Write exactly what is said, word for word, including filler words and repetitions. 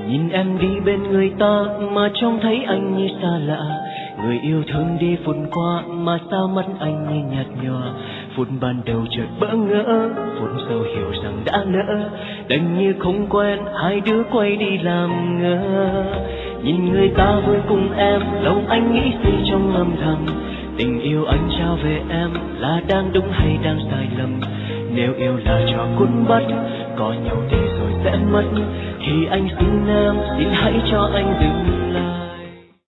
Nhìn em đi bên người ta mà trông thấy anh như xa lạ. Người yêu thương đi phút qua mà sao mắt anh như nhạt nhòa. Phút ban đầu chợt bỡ ngỡ, phút sau hiểu rằng đã lỡ. Đành như không quen, hai đứa quay đi làm ngơ. Nhìn người ta vui cùng em, lòng anh nghĩ gì trong âm thầm. Tình yêu anh trao về em là đang đúng hay đang sai lầm. Nếu yêu là trò cuốn bắt, có nhau thì rồi sẽ mất. Thì anh xin em, xin hãy cho anh dừng lại.